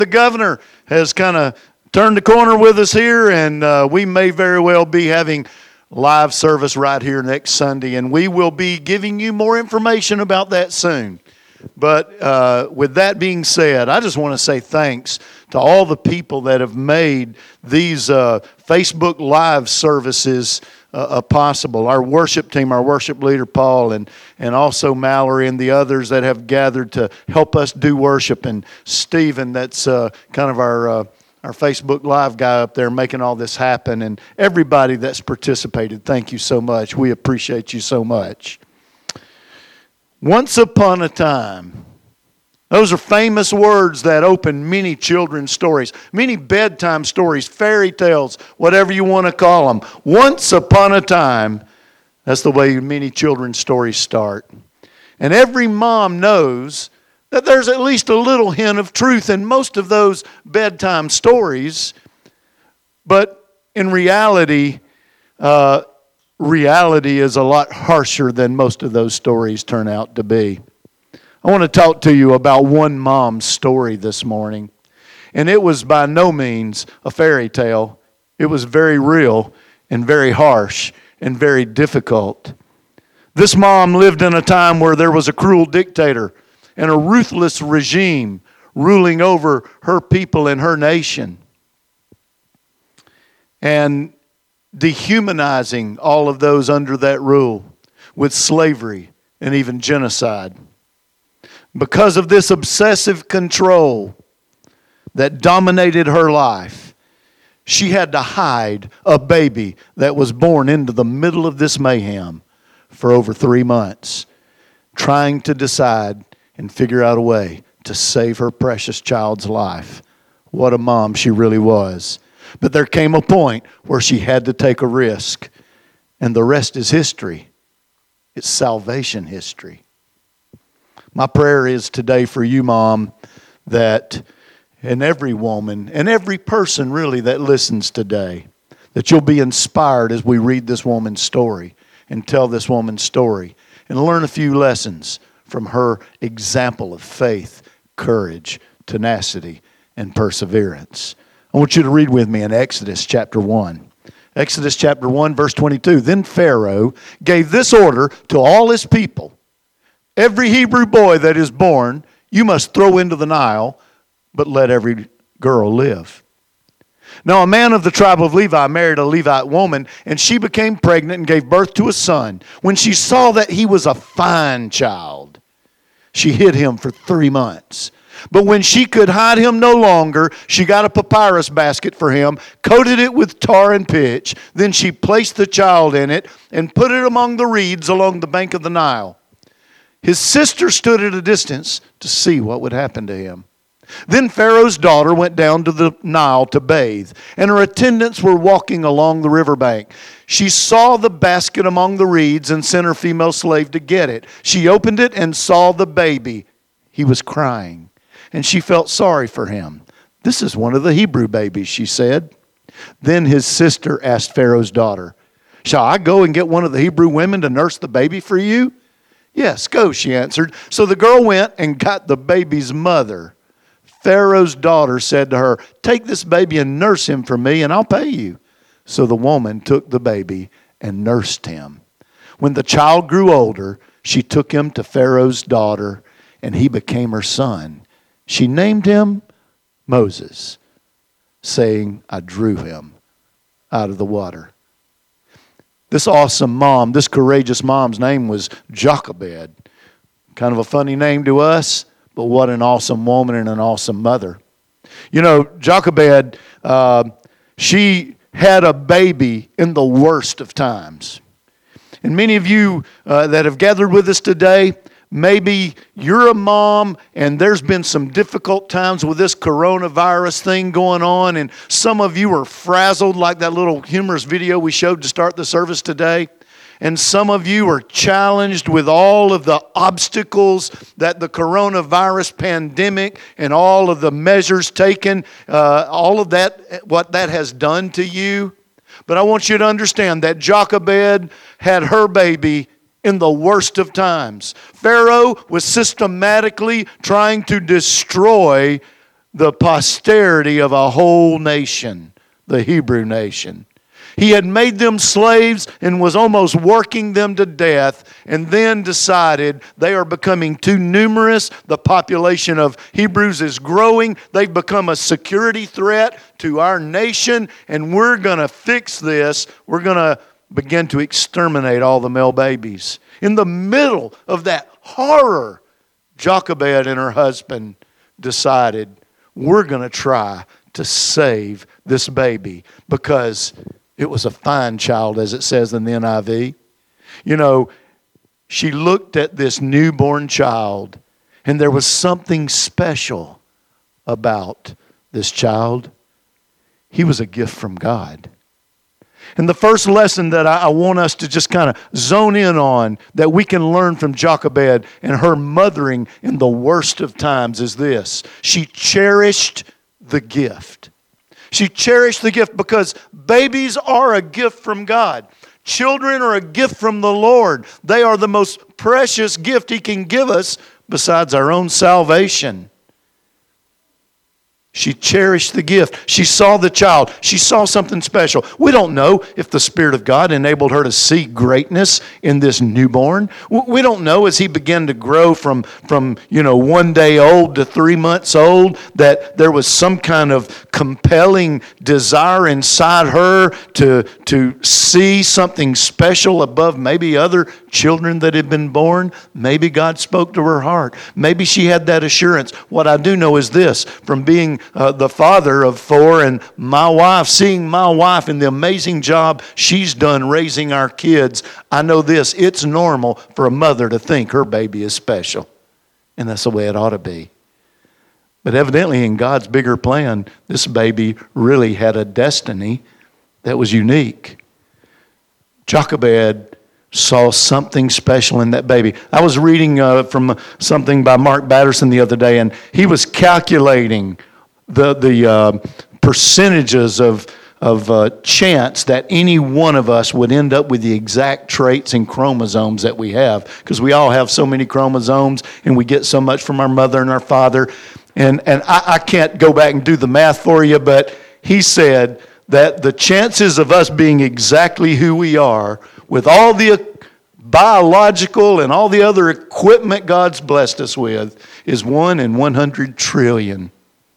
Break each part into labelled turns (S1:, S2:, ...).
S1: The governor has kind of turned the corner with us here, and we may very well be having live service right here next Sunday, and we will be giving you more information about that soon. But with that being said, I just want to say thanks to all the people that have made these Facebook Live services possible. Our worship team, our worship leader, Paul, and also Mallory and the others that have gathered to help us do worship, and Stephen, that's kind of our Facebook Live guy up there making all this happen, and everybody that's participated. Thank you so much. We appreciate you so much. Once upon a time. Those are famous words that open many children's stories, many bedtime stories, fairy tales, whatever you want to call them. Once upon a time, that's the way many children's stories start. And every mom knows that there's at least a little hint of truth in most of those bedtime stories. But in reality, reality is a lot harsher than most of those stories turn out to be. I want to talk to you about one mom's story this morning. And it was by no means a fairy tale. It was very real and very harsh and very difficult. This mom lived in a time where there was a cruel dictator and a ruthless regime ruling over her people and her nation, and dehumanizing all of those under that rule with slavery and even genocide. Because of this obsessive control that dominated her life, she had to hide a baby that was born into the middle of this mayhem for over 3 months, trying to decide and figure out a way to save her precious child's life. What a mom she really was. But there came a point where she had to take a risk, and the rest is history. It's salvation history. My prayer is today for you, Mom, that, and every woman, and every person really that listens today, that you'll be inspired as we read this woman's story and tell this woman's story and learn a few lessons from her example of faith, courage, tenacity, and perseverance. I want you to read with me in Exodus chapter 1. Exodus chapter 1, verse 22. Then Pharaoh gave this order to all his people. Every Hebrew boy that is born, you must throw into the Nile, but let every girl live. Now a man of the tribe of Levi married a Levite woman, and she became pregnant and gave birth to a son. When she saw that he was a fine child, she hid him for 3 months. But when she could hide him no longer, she got a papyrus basket for him, coated it with tar and pitch. Then she placed the child in it and put it among the reeds along the bank of the Nile. His sister stood at a distance to see what would happen to him. Then Pharaoh's daughter went down to the Nile to bathe, and her attendants were walking along the riverbank. She saw the basket among the reeds and sent her female slave to get it. She opened it and saw the baby. He was crying, and she felt sorry for him. "This is one of the Hebrew babies," she said. Then his sister asked Pharaoh's daughter, "Shall I go and get one of the Hebrew women to nurse the baby for you?" "Yes, go," she answered. So the girl went and got the baby's mother. Pharaoh's daughter said to her, "Take this baby and nurse him for me, and I'll pay you." So the woman took the baby and nursed him. When the child grew older, she took him to Pharaoh's daughter, and he became her son. She named him Moses, saying, "I drew him out of the water." This awesome mom, this courageous mom's name was Jochebed. Kind of a funny name to us, but what an awesome woman and an awesome mother. You know, Jochebed, she had a baby in the worst of times. And many of you that have gathered with us today, maybe you're a mom and there's been some difficult times with this coronavirus thing going on, and some of you are frazzled like that little humorous video we showed to start the service today. And some of you are challenged with all of the obstacles that the coronavirus pandemic and all of the measures taken, all of that, what that has done to you. But I want you to understand that Jochebed had her baby in the worst of times. Pharaoh was systematically trying to destroy the posterity of a whole nation, the Hebrew nation. He had made them slaves and was almost working them to death, and then decided they are becoming too numerous. The population of Hebrews is growing. They've become a security threat to our nation, and we're going to fix this. We're going to begin to exterminate all the male babies. In the middle of that horror, Jochebed and her husband decided, we're going to try to save this baby, because it was a fine child, as it says in the NIV. You know, she looked at this newborn child, and there was something special about this child. He was a gift from God. And the first lesson that I want us to just kind of zone in on, that we can learn from Jochebed and her mothering in the worst of times, is this: she cherished the gift. She cherished the gift, because babies are a gift from God. Children are a gift from the Lord. They are the most precious gift He can give us besides our own salvation. She cherished the gift. She saw the child. She saw something special. We don't know if the Spirit of God enabled her to see greatness in this newborn. We don't know, as he began to grow from 1 day old to 3 months old, that there was some kind of compelling desire inside her to see something special above maybe other children that had been born. Maybe God spoke to her heart. Maybe she had that assurance. What I do know is this: from being the father of 4 and my wife, seeing my wife and the amazing job she's done raising our kids, I know this: it's normal for a mother to think her baby is special. And that's the way it ought to be. But evidently in God's bigger plan, this baby really had a destiny that was unique. Jochebed saw something special in that baby. I was reading from something by Mark Batterson the other day, and he was calculating the percentages of chance that any one of us would end up with the exact traits and chromosomes that we have, because we all have so many chromosomes, and we get so much from our mother and our father. And I can't go back and do the math for you, but he said that the chances of us being exactly who we are, with all the biological and all the other equipment God's blessed us with, is 1 in 100 trillion.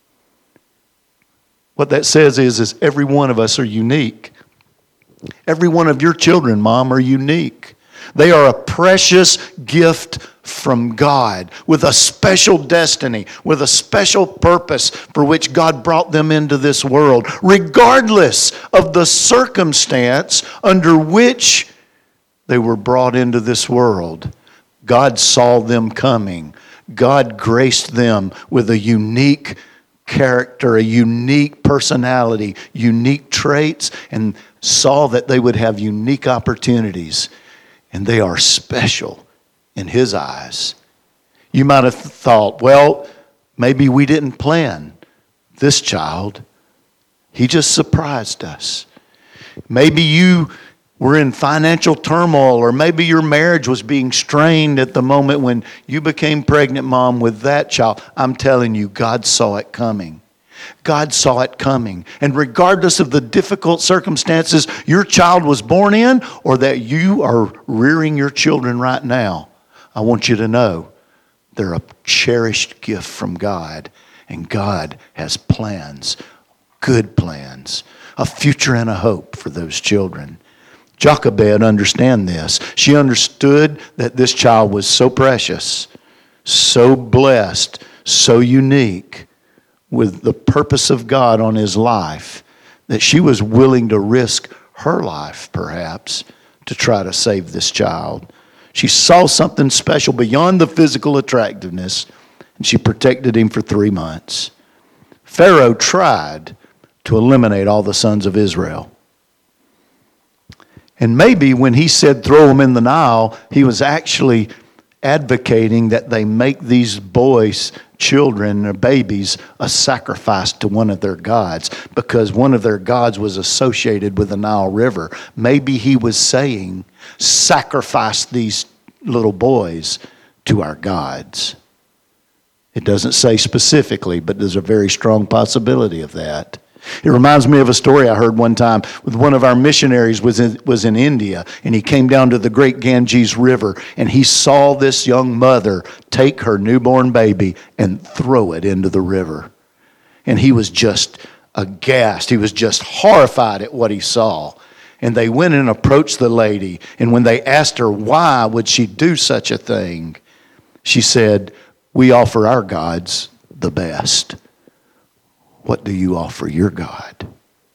S1: What that says is every one of us are unique. Every one of your children, Mom, are unique. They are a precious gift from God, with a special destiny, with a special purpose for which God brought them into this world. Regardless of the circumstance under which they were brought into this world, God saw them coming. God graced them with a unique character, a unique personality, unique traits, and saw that they would have unique opportunities. And they are special in His eyes. You might have thought, well, maybe we didn't plan this child. He just surprised us. Maybe you were in financial turmoil, or maybe your marriage was being strained at the moment when you became pregnant, Mom, with that child. I'm telling you, God saw it coming. God saw it coming. And regardless of the difficult circumstances your child was born in, or that you are rearing your children right now, I want you to know they're a cherished gift from God. And God has plans, good plans, a future and a hope for those children. Jochebed understood this. She understood that this child was so precious, so blessed, so unique, with the purpose of God on his life, that she was willing to risk her life, perhaps, to try to save this child. She saw something special beyond the physical attractiveness, and she protected him for 3 months. Pharaoh tried to eliminate all the sons of Israel. And maybe when he said throw them in the Nile, he was actually advocating that they make these boys, children, or babies, a sacrifice to one of their gods, because one of their gods was associated with the Nile River. Maybe he was saying, sacrifice these little boys to our gods. It doesn't say specifically, but there's a very strong possibility of that. It reminds me of a story I heard one time with one of our missionaries was in India, and he came down to the great Ganges River, and he saw this young mother take her newborn baby and throw it into the river. And he was just aghast. He was just horrified at what he saw. And they went and approached the lady, and when they asked her why would she do such a thing, she said, "We offer our gods the best. What do you offer your God?"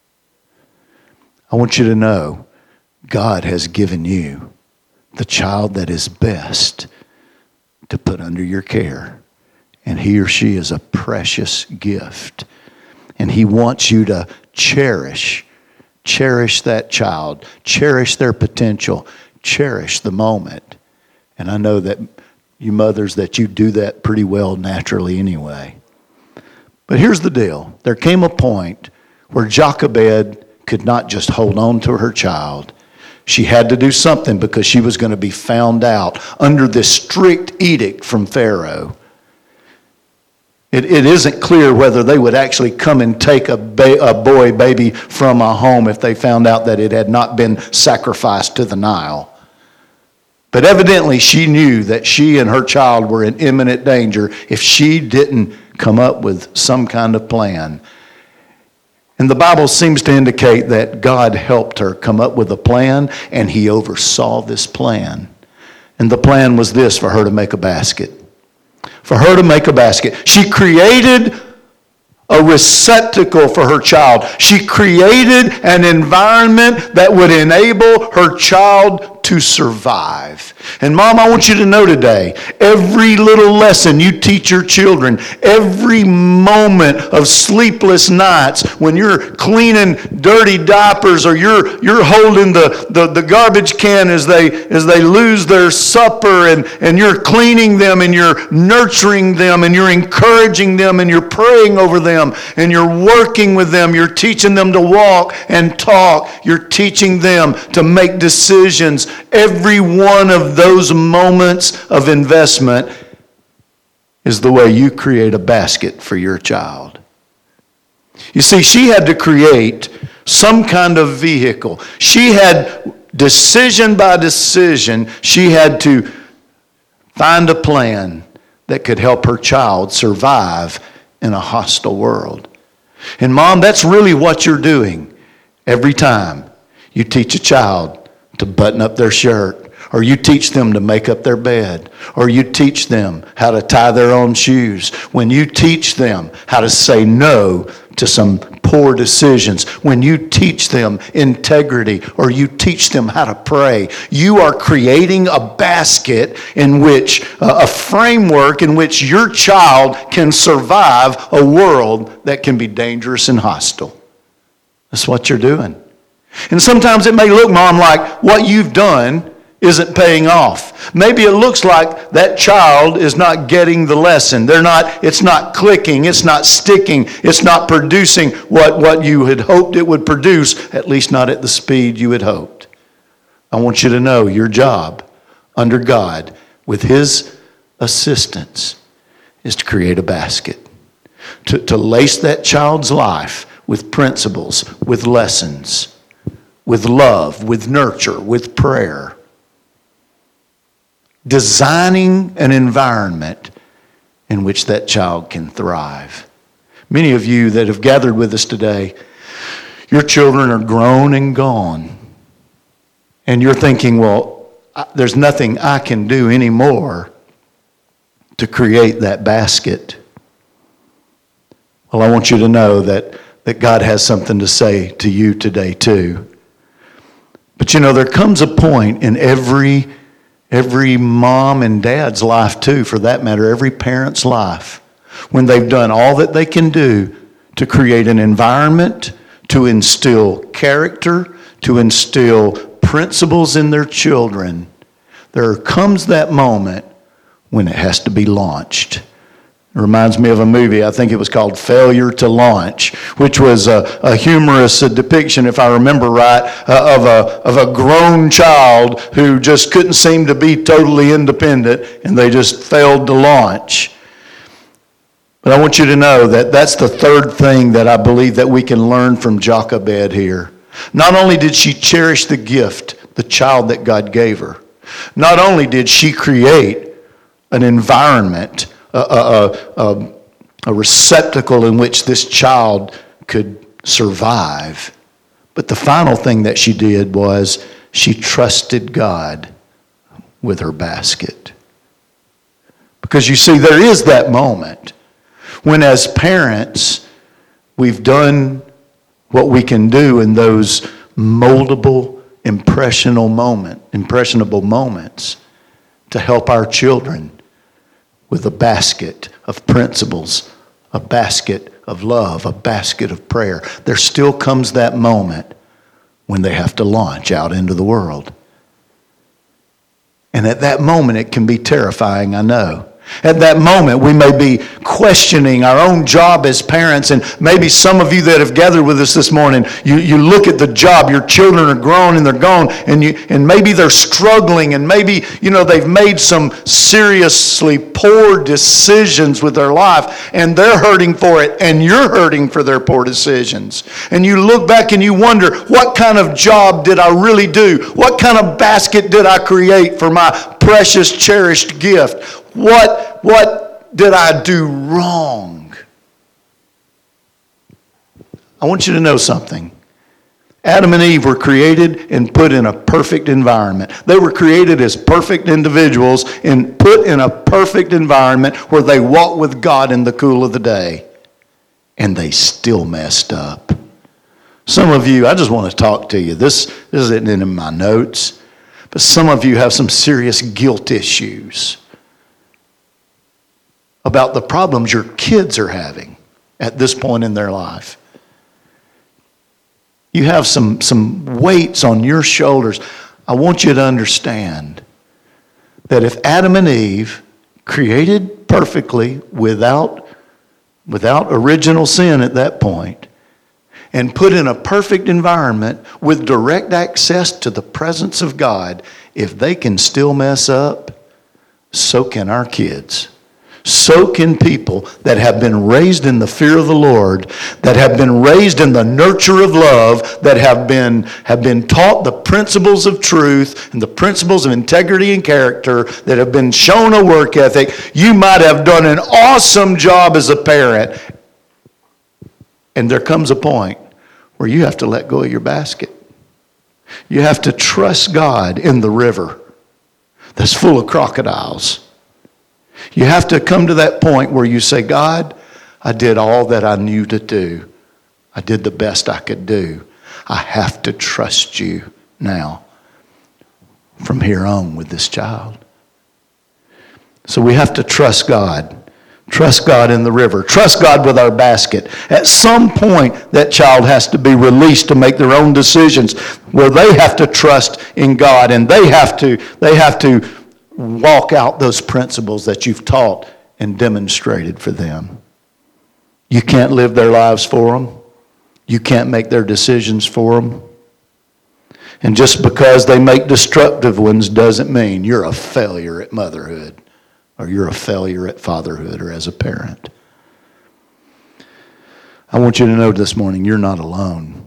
S1: I want you to know God has given you the child that is best to put under your care. And he or she is a precious gift. And he wants you to cherish that child, cherish their potential, cherish the moment. And I know that you mothers, that you do that pretty well naturally anyway. But here's the deal. There came a point where Jochebed could not just hold on to her child. She had to do something because she was going to be found out under this strict edict from Pharaoh. It isn't clear whether they would actually come and take a boy baby from a home if they found out that it had not been sacrificed to the Nile. But evidently she knew that she and her child were in imminent danger if she didn't come up with some kind of plan. And the Bible seems to indicate that God helped her come up with a plan, and he oversaw this plan. And the plan was this: for her to make a basket. For her to make a basket. She created a receptacle for her child. She created an environment that would enable her child to survive. And Mom, I want you to know today, every little lesson you teach your children, every moment of sleepless nights when you're cleaning dirty diapers or you're holding the garbage can as they lose their supper, and you're cleaning them and you're nurturing them and you're encouraging them and you're praying over them and you're working with them, you're teaching them to walk and talk, you're teaching them to make decisions. Every one of those moments of investment is the way you create a basket for your child. You see, she had to create some kind of vehicle. She had, decision by decision, she had to find a plan that could help her child survive in a hostile world. And Mom, that's really what you're doing every time you teach a child to button up their shirt, or you teach them to make up their bed, or you teach them how to tie their own shoes. When you teach them how to say no to some poor decisions, when you teach them integrity, or you teach them how to pray, you are creating a basket in which, a framework in which your child can survive a world that can be dangerous and hostile. That's what you're doing. And sometimes it may look, Mom, like what you've done isn't paying off. Maybe it looks like that child is not getting the lesson. It's not clicking, it's not sticking, it's not producing what you had hoped it would produce, at least not at the speed you had hoped. I want you to know your job under God with his assistance is to create a basket. To lace that child's life with principles, with lessons, with love, with nurture, with prayer. Designing an environment in which that child can thrive. Many of you that have gathered with us today, your children are grown and gone. And you're thinking, well, there's nothing I can do anymore to create that basket. Well, I want you to know that God has something to say to you today too. But you know, there comes a point in every mom and dad's life too, for that matter, every parent's life, when they've done all that they can do to create an environment, to instill character, to instill principles in their children, there comes that moment when it has to be launched. It reminds me of a movie, I think it was called Failure to Launch, which was a humorous depiction, if I remember right, of a grown child who just couldn't seem to be totally independent, and they just failed to launch. But I want you to know that that's the third thing that I believe that we can learn from Jochebed here. Not only did she cherish the gift, the child that God gave her, not only did she create an environment, a receptacle in which this child could survive, but the final thing that she did was she trusted God with her basket. Because you see, there is that moment when as parents, we've done what we can do in those moldable, impressionable moments to help our children with a basket of principles, a basket of love, a basket of prayer. There still comes that moment when they have to launch out into the world. And at that moment, it can be terrifying, I know. At that moment, we may be questioning our own job as parents, and maybe some of you that have gathered with us this morning, you look at the job, your children are grown and they're gone, and maybe they're struggling, and maybe, they've made some seriously poor decisions with their life, and they're hurting for it, and you're hurting for their poor decisions. And you look back and you wonder, what kind of job did I really do? What kind of basket did I create for my precious, cherished gift? What did I do wrong? I want you to know something. Adam and Eve were created and put in a perfect environment. They were created as perfect individuals and put in a perfect environment where they walked with God in the cool of the day. And they still messed up. Some of you, I just want to talk to you. This isn't in my notes, but some of you have some serious guilt issues about the problems your kids are having at this point in their life. You have some weights on your shoulders. I want you to understand that if Adam and Eve, created perfectly without original sin at that point, and put in a perfect environment with direct access to the presence of God, if they can still mess up, so can our kids. So can people that have been raised in the fear of the Lord, that have been raised in the nurture of love, that have been taught the principles of truth and the principles of integrity and character, that have been shown a work ethic. You might have done an awesome job as a parent, and there comes a point where you have to let go of your basket. You have to trust God in the river that's full of crocodiles. You have to come to that point where you say, God, I did all that I knew to do. I did the best I could do. I have to trust you now from here on with this child. So we have to trust God. Trust God in the river. Trust God with our basket. At some point, that child has to be released to make their own decisions where they have to trust in God, and they have to walk out those principles that you've taught and demonstrated for them. You can't live their lives for them. You can't make their decisions for them. And just because they make destructive ones doesn't mean you're a failure at motherhood, or you're a failure at fatherhood, or as a parent. I want you to know this morning, you're not alone.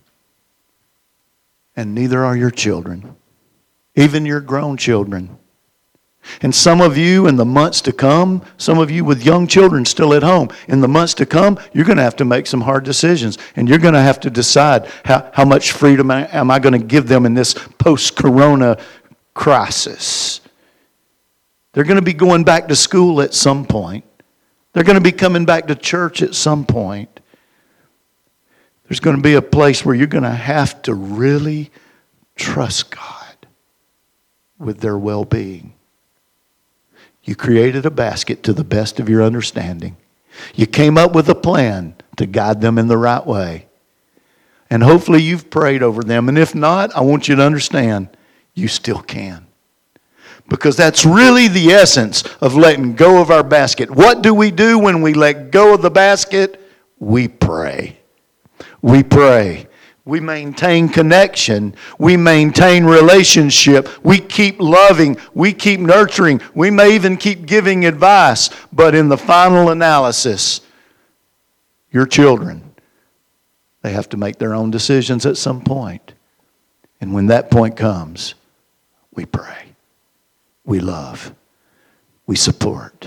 S1: And neither are your children, even your grown children. And some of you in the months to come, some of you with young children still at home, in the months to come, you're going to have to make some hard decisions. And you're going to have to decide how much freedom am I going to give them in this post-corona crisis. They're going to be going back to school at some point. They're going to be coming back to church at some point. There's going to be a place where you're going to have to really trust God with their well-being. You created a basket to the best of your understanding. You came up with a plan to guide them in the right way. And hopefully you've prayed over them. And if not, I want you to understand, you still can. Because that's really the essence of letting go of our basket. What do we do when we let go of the basket? We pray. We pray. We maintain connection. We maintain relationship. We keep loving. We keep nurturing. We may even keep giving advice. But in the final analysis, your children, they have to make their own decisions at some point. And when that point comes, we pray. We love. We support.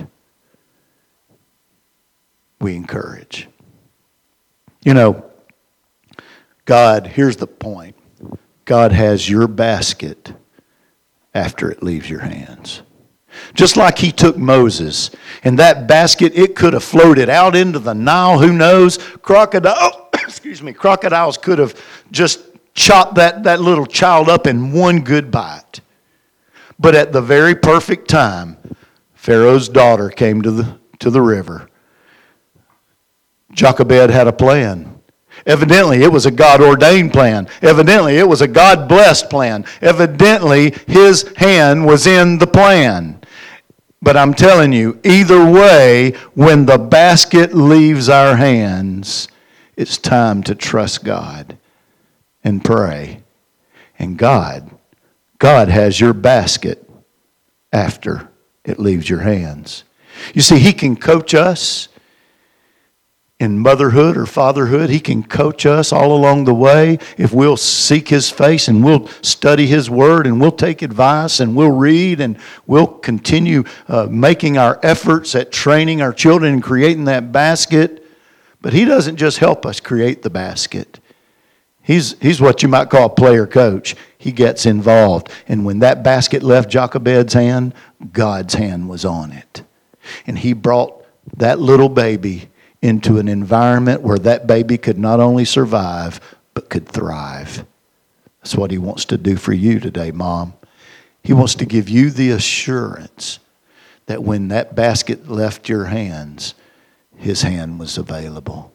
S1: We encourage. You know, God, here's the point. God has your basket after it leaves your hands. Just like he took Moses, and that basket, it could have floated out into the Nile, who knows? Crocodiles could have just chopped that little child up in one good bite. But at the very perfect time, Pharaoh's daughter came to the river. Jochebed had a plan. Evidently, it was a God-ordained plan. Evidently, it was a God-blessed plan. Evidently, his hand was in the plan. But I'm telling you, either way, when the basket leaves our hands, it's time to trust God and pray. And God has your basket after it leaves your hands. You see, he can coach us in motherhood or fatherhood. He can coach us all along the way if we'll seek his face and we'll study his word and we'll take advice and we'll read and we'll continue making our efforts at training our children and creating that basket. But he doesn't just help us create the basket. He's what you might call a player coach. He gets involved. And when that basket left Jochebed's hand, God's hand was on it. And he brought that little baby into an environment where that baby could not only survive, but could thrive. That's what he wants to do for you today, Mom. He wants to give you the assurance that when that basket left your hands, his hand was available.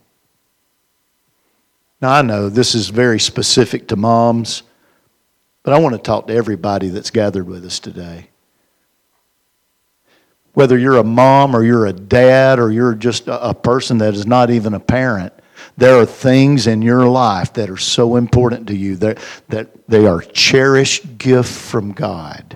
S1: Now, I know this is very specific to moms, but I want to talk to everybody that's gathered with us today. Whether you're a mom or you're a dad or you're just a person that is not even a parent, there are things in your life that are so important to you that they are cherished gifts from God.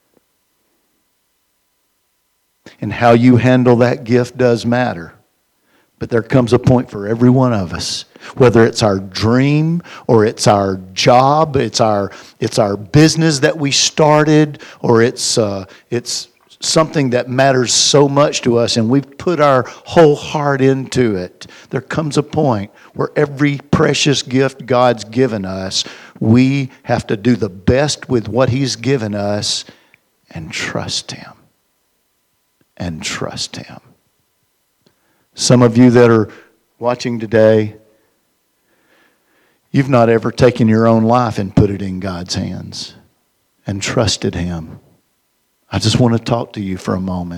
S1: And how you handle that gift does matter. But there comes a point for every one of us, whether it's our dream or it's our job, it's our business that we started, or it's something that matters so much to us and we've put our whole heart into it. There comes a point where every precious gift God's given us, we have to do the best with what he's given us and trust him. And trust him. Some of you that are watching today, you've not ever taken your own life and put it in God's hands and trusted him. I just want to talk to you for a moment.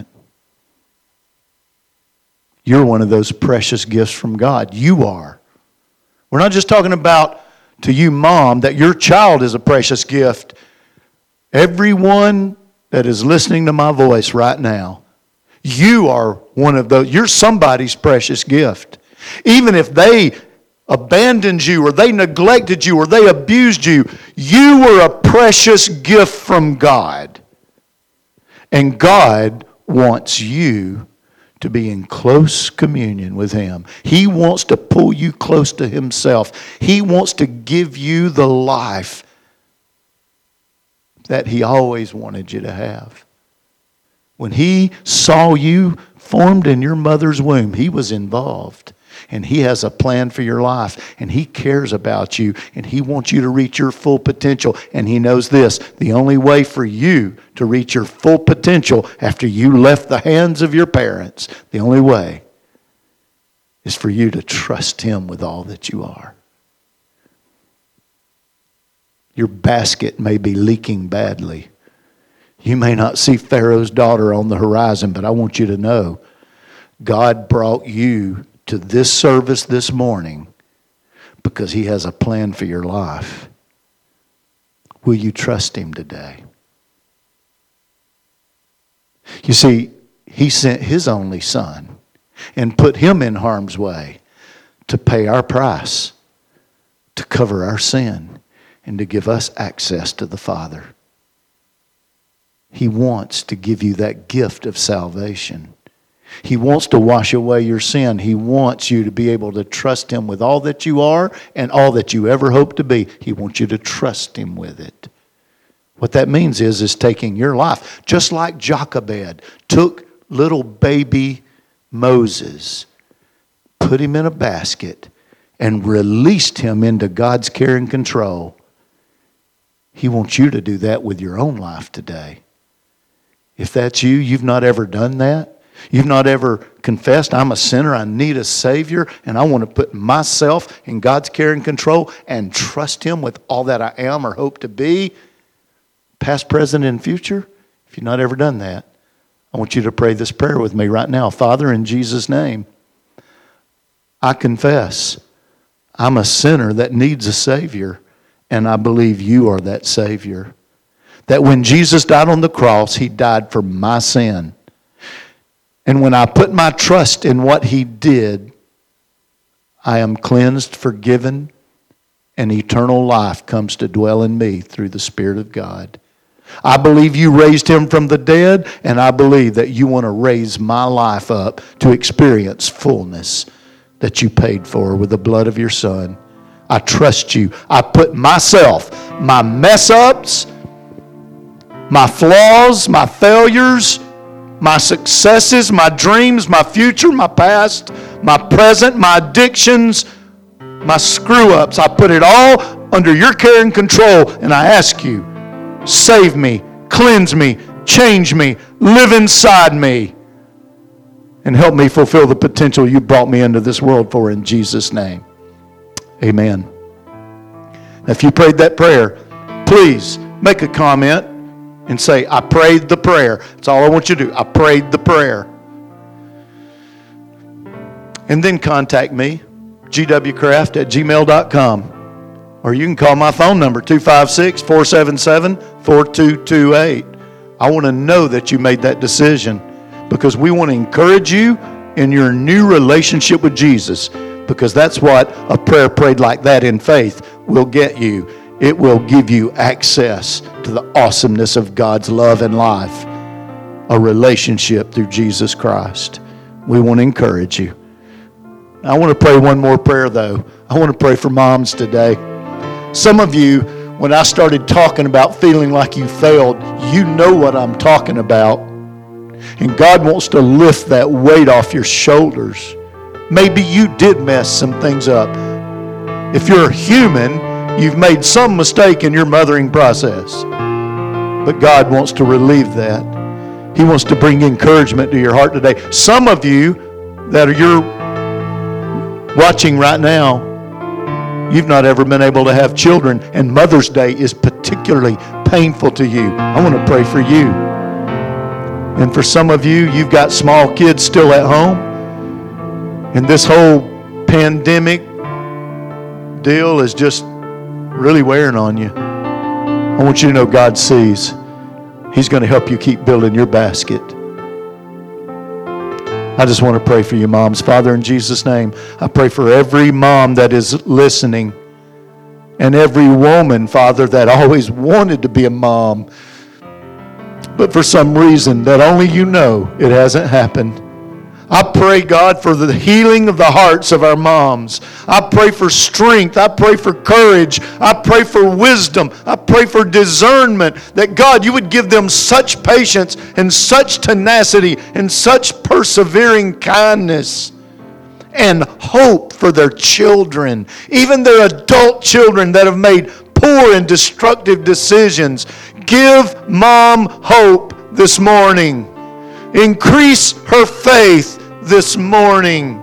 S1: You're one of those precious gifts from God. You are. We're not just talking about to you, Mom, that your child is a precious gift. Everyone that is listening to my voice right now, you are one of those. You're somebody's precious gift. Even if they abandoned you or they neglected you or they abused you, you were a precious gift from God. And God wants you to be in close communion with him. He wants to pull you close to himself. He wants to give you the life that he always wanted you to have. When he saw you formed in your mother's womb, he was involved. And he has a plan for your life. And he cares about you. And he wants you to reach your full potential. And he knows this. The only way for you to reach your full potential after you left the hands of your parents, the only way is for you to trust him with all that you are. Your basket may be leaking badly. You may not see Pharaoh's daughter on the horizon, but I want you to know God brought you to this service this morning because he has a plan for your life. Will you trust him today? You see, he sent his only son and put him in harm's way to pay our price, to cover our sin and to give us access to the Father. He wants to give you that gift of salvation. He wants to wash away your sin. He wants you to be able to trust Him with all that you are and all that you ever hope to be. He wants you to trust Him with it. What that means is taking your life, just like Jochebed took little baby Moses, put him in a basket, and released him into God's care and control. He wants you to do that with your own life today. If that's you, you've not ever done that. You've not ever confessed, I'm a sinner, I need a Savior, and I want to put myself in God's care and control and trust Him with all that I am or hope to be, past, present, and future. If you've not ever done that, I want you to pray this prayer with me right now. Father, in Jesus' name, I confess I'm a sinner that needs a Savior, and I believe You are that Savior. That when Jesus died on the cross, He died for my sin. And when I put my trust in what He did, I am cleansed, forgiven, and eternal life comes to dwell in me through the Spirit of God. I believe You raised Him from the dead, and I believe that You want to raise my life up to experience fullness that You paid for with the blood of Your Son. I trust You. I put myself, my mess-ups, my flaws, my failures, my successes, my dreams, my future, my past, my present, my addictions, my screw-ups. I put it all under Your care and control, and I ask You, save me, cleanse me, change me, live inside me, and help me fulfill the potential You brought me into this world for, in Jesus' name. Amen. If you prayed that prayer, please make a comment and say, I prayed the prayer. That's all I want you to do. I prayed the prayer. And then contact me, gwcraft@gmail.com. Or you can call my phone number, 256-477-4228. I want to know that you made that decision, because we want to encourage you in your new relationship with Jesus, because that's what a prayer prayed like that in faith will get you. It will give you access to the awesomeness of God's love and life, a relationship through Jesus Christ. We want to encourage you. I want to pray one more prayer, though. I want to pray for moms today. Some of you, when I started talking about feeling like you failed, you know what I'm talking about. And God wants to lift that weight off your shoulders. Maybe you did mess some things up. If you're human, you've made some mistake in your mothering process. But God wants to relieve that. He wants to bring encouragement to your heart today. Some of you that you're watching right now, you've not ever been able to have children, and Mother's Day is particularly painful to you. I want to pray for you. And for some of you, you've got small kids still at home, and this whole pandemic deal is just really wearing on you. I want you to know God sees. He's going to help you keep building your basket. I just want to pray for you, moms. Father, in Jesus' name, I pray for every mom that is listening, and every woman, Father, that always wanted to be a mom, but for some reason that only You know, it hasn't happened. I pray, God, for the healing of the hearts of our moms. I pray for strength. I pray for courage. I pray for wisdom. I pray for discernment, that, God, You would give them such patience and such tenacity and such persevering kindness and hope for their children, even their adult children that have made poor and destructive decisions. Give Mom hope this morning. Increase her faith this morning.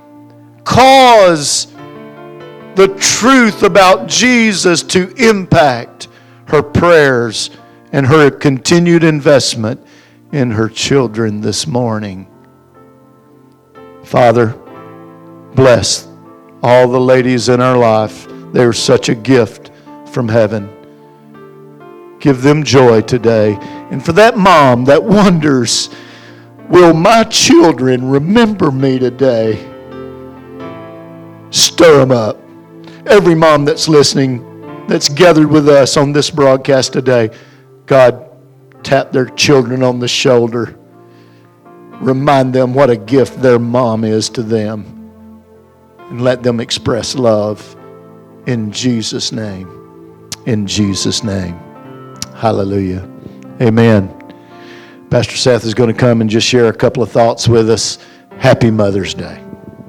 S1: Cause the truth about Jesus to impact her prayers and her continued investment in her children this morning. Father, bless all the ladies in our life. They're such a gift from heaven. Give them joy today. And for that mom that wonders, will my children remember me today? Stir them up every mom that's listening, that's gathered with us on this broadcast today, God, tap their children on the shoulder. Remind them what a gift their mom is to them. And let them express love in Jesus' name. In Jesus' name. Hallelujah. Amen. Pastor Seth is going to come and just share a couple of thoughts with us. Happy Mother's Day.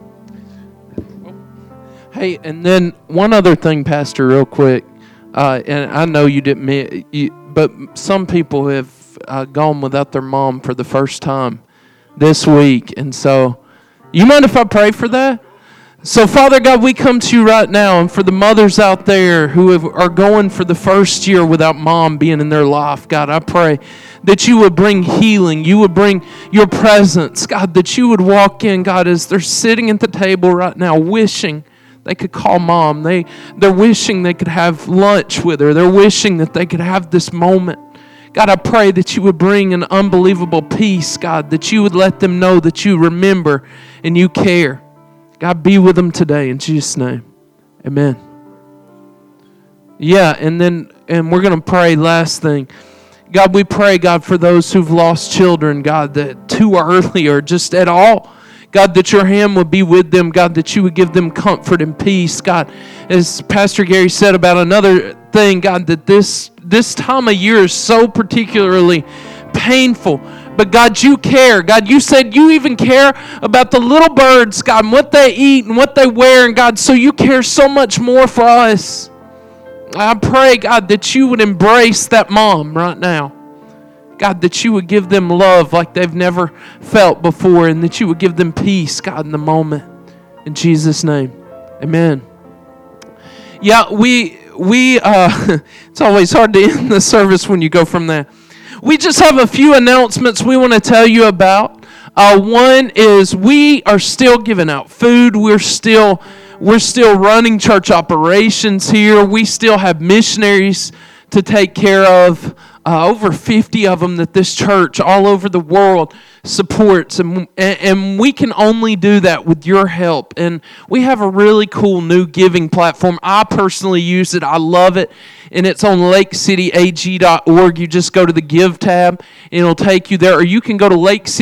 S2: Hey, and then one other thing, Pastor, real quick. And I know you didn't, but some people have gone without their mom for the first time this week. And so, you mind if I pray for that? So, Father God, we come to you right now, and for the mothers out there who are going for the first year without mom being in their life, God, I pray that you would bring healing, you would bring your presence, God, that you would walk in, God, as they're sitting at the table right now wishing they could call mom. They're wishing they could have lunch with her. They're wishing that they could have this moment. God, I pray that you would bring an unbelievable peace, God, that you would let them know that you remember and you care. God, be with them today in Jesus' name. Amen. Yeah, and we're going to pray last thing. God, we pray, God, for those who've lost children, God, that too early or just at all. God, that your hand would be with them. God, that you would give them comfort and peace. God, as Pastor Gary said about another thing, God, that this time of year is so particularly painful. But God, you care. God, you said you even care about the little birds, God, and what they eat and what they wear. And God, so you care so much more for us. I pray, God, that you would embrace that mom right now. God, that you would give them love like they've never felt before, and that you would give them peace, God, in the moment. In Jesus' name, amen. Yeah, it's always hard to end the service when you go from there. We just have a few announcements we want to tell you about. One is we are still giving out food. We're still running church operations here. We still have missionaries to take care of. Over 50 of them that this church all over the world supports. And we can only do that with your help. And we have a really cool new giving platform. I personally use it. I love it. And it's on lakecityag.org. You just go to the Give tab, and it'll take you there. Or you can go to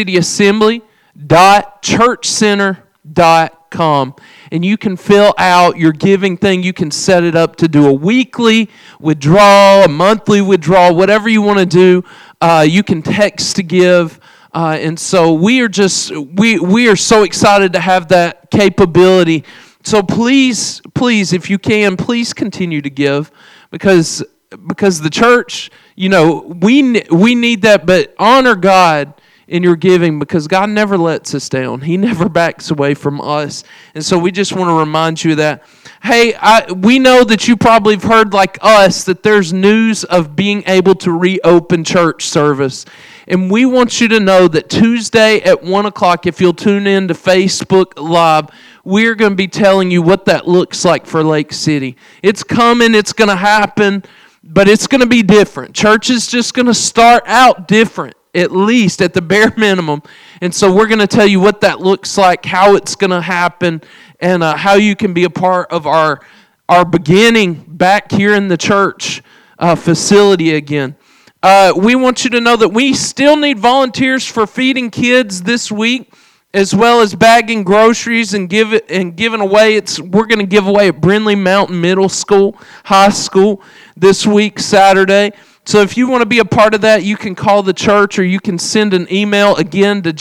S2: lakecityassembly.churchcenter.com. And you can fill out your giving thing. You can set it up to do a weekly withdrawal, a monthly withdrawal, whatever you want to do. You can text to give. And so we are so excited to have that capability. So please, if you can, please continue to give because the church, we need that, but honor God in your giving because God never lets us down. He never backs away from us. And so we just want to remind you of that. Hey, we know that you probably have heard like us that there's news of being able to reopen church service. And we want you to know that Tuesday at 1 o'clock, if you'll tune in to Facebook Live, we're going to be telling you what that looks like for Lake City. It's coming, it's going to happen, but it's going to be different. Church is just going to start out different, at least at the bare minimum. And so we're going to tell you what that looks like, how it's going to happen, and how you can be a part of our beginning back here in the church facility again. We want you to know that we still need volunteers for feeding kids this week, as well as bagging groceries and giving away. We're going to give away at Brindley Mountain Middle School, High School this week, Saturday. So if you want to be a part of that, you can call the church or you can send an email again to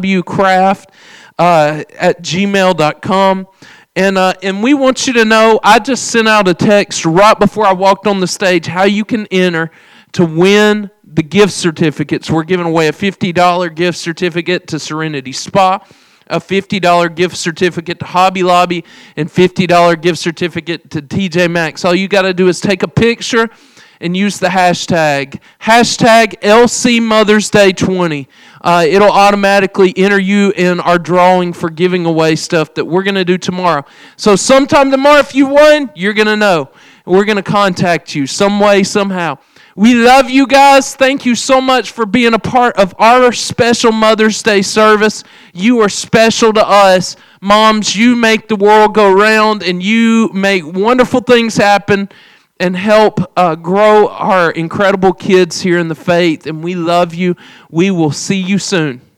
S2: gwcraft@gmail.com. And we want you to know, I just sent out a text right before I walked on the stage how you can enter to win the gift certificates. We're giving away a $50 gift certificate to Serenity Spa, a $50 gift certificate to Hobby Lobby, and $50 gift certificate to TJ Maxx. All you got to do is take a picture and use the hashtag LC Mother's Day 20. It'll automatically enter you in our drawing for giving away stuff that we're going to do tomorrow. So sometime tomorrow, if you won, you're going to know. We're going to contact you some way, somehow. We love you guys. Thank you so much for being a part of our special Mother's Day service. You are special to us. Moms, you make the world go round, and you make wonderful things happen and help grow our incredible kids here in the faith. And we love you. We will see you soon.